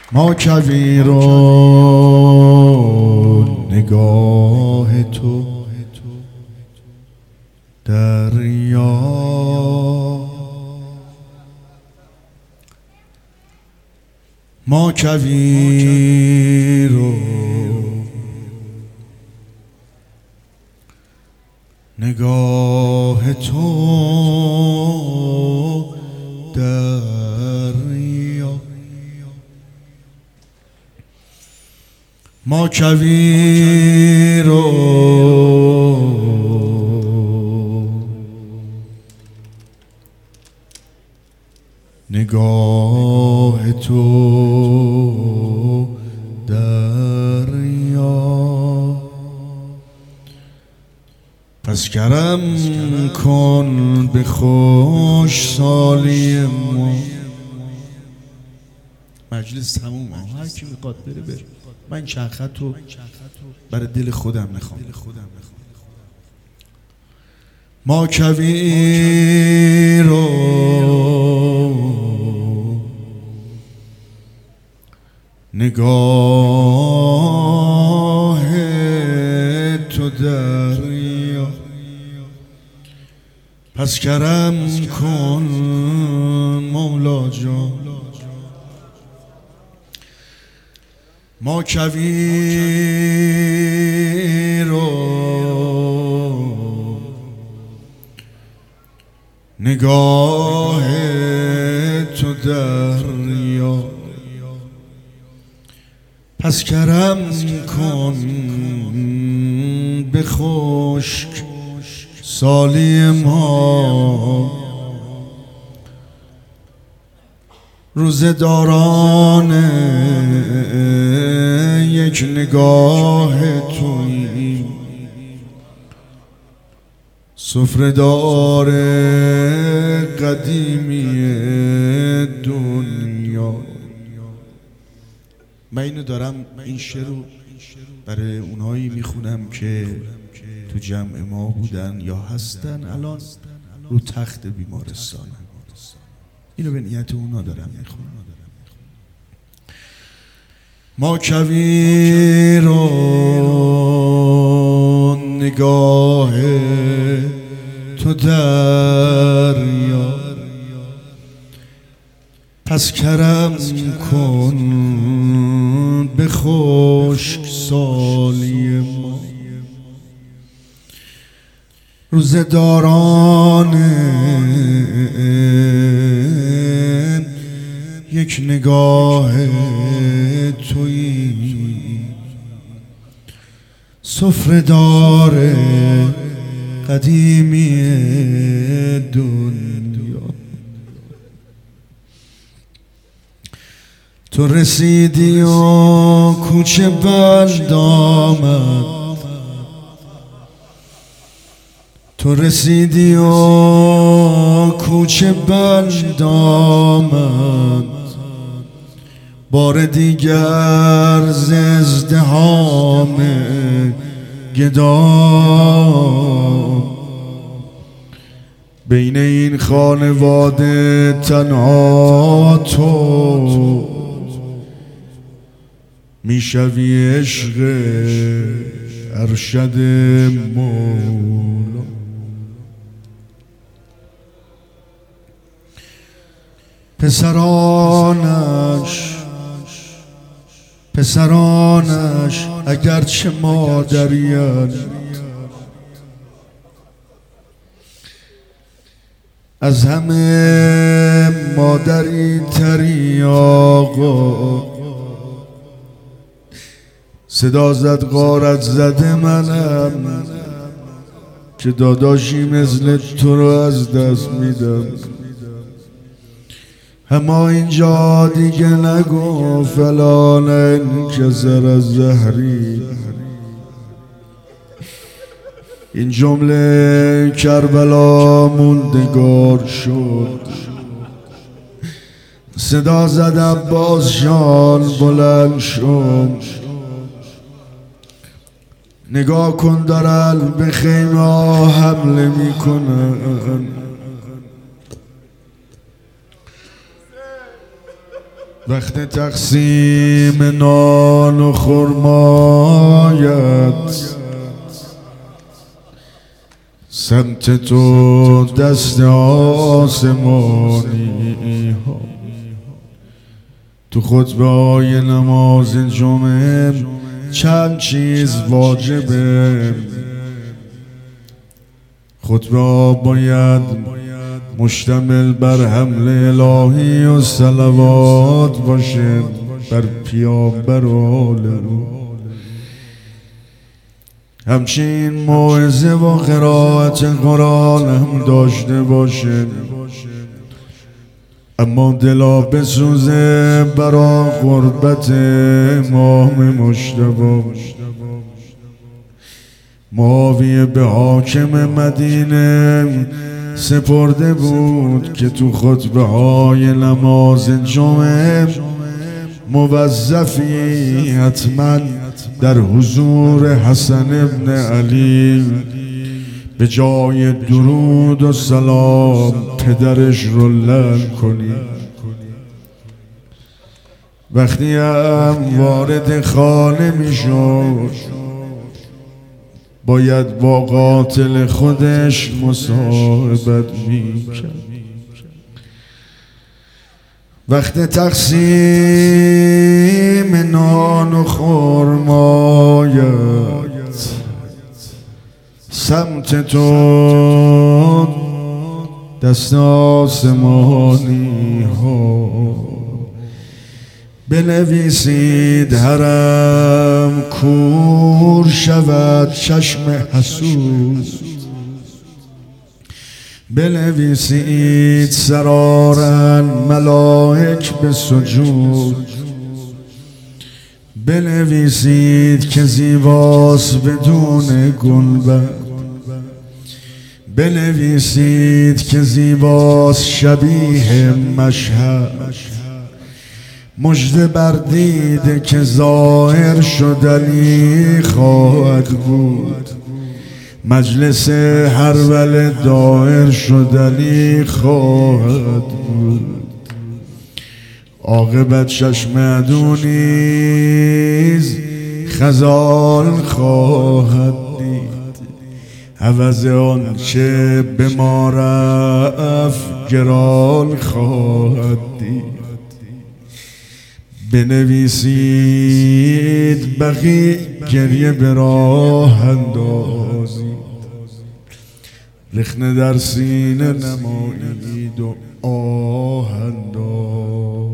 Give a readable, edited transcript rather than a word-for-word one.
ما کویر و نگاه تو دریا، ما کویر و نگاه تو دریا، ما کویر و نگاه تو دریا. پس کرم کن به خوش سالی ما. مجلس تمومه، هر کی میخواد بره بره. من چند خطو برای دل خودم میخوام. ما کویر و نگاه تو دریا، پس کرم کن مولا جان. ما کویر و نگاه تو دریا، پس کرم کن به خشک سالی ما. روزداران یک نگاه تویی، سفره‌دار قدیمی دنیا. من اینو دارم، این شعر رو برای اونهایی میخونم که تو جمع ما بودن یا هستن الان رو تخت بیمارستان. اینو به نیت اونا دارم میخونم. ما کویر و نگاه تو دریا، پس کرم کن به خشک سالی ما. روزداران یک نگاه تویی، سفره‌دار قدیمی دنیا. تو رسیدی و کوچه بند آمد، تو رسیدی و کوچه بند آمد. بار دیگر ز ازدحام گدام، بین این خانواده تنها تو میشوی عشق ارشد مولا. پسرانش اگرچه مادریان، از همه مادری تری آقا. صدا زد غارت زده منم که داداشی مثل تو رو از دست میدم. اما اینجا دیگه نگو فلان انکسر از زهری. این جمله کربلا موندگار شد. صدا زد عباس جان بلند شد. نگاه کن دارن به خیمه حمله میکنن. وقت تقسیم نان و خرمایت سمت تو دست آسمانی ها، تو خطبه های نماز جمعه چند چیز واجبه. خطبه باید مشتمل بر حمل الهی و صلوات باشه بر پیامبر و آل او. همچنین موعظه و قرائت قرآن هم داشته باشه، اما دلا بسوزه برا قربت امام مجتبی. معاویه به حاکم مدینه سپرده بود که تو خطبه های نماز جمعه موظفی حتما در حضور حسن ابن علی به جای درود و سلام پدرش رو لعن کنی. وقتی هم وارد خانه می شد باید با قاتل خودش مصاحبت می کرد. وقت تقسیم نان و خرمایت سمت تو دست آسمانی ها، بنویسید حرم کور شود چشم حسود، بنویسید سرارن ملائک به سجود، بنویسید که زیباست بدون گنبد، بنویسید که زیباست شبیه مشهد. مژده بر دیده که ظاهر شدنی خواهد بود، مجلس هرول دایر شدنی خواهد بود. عاقبت چشم عدو نیز خزان خواهد دید، عوض آنچه به ما رفت گران خواهد دید. بنویسید بقی گریه به راه اندازید، رخنه در سینه نمایید و آه اندازید.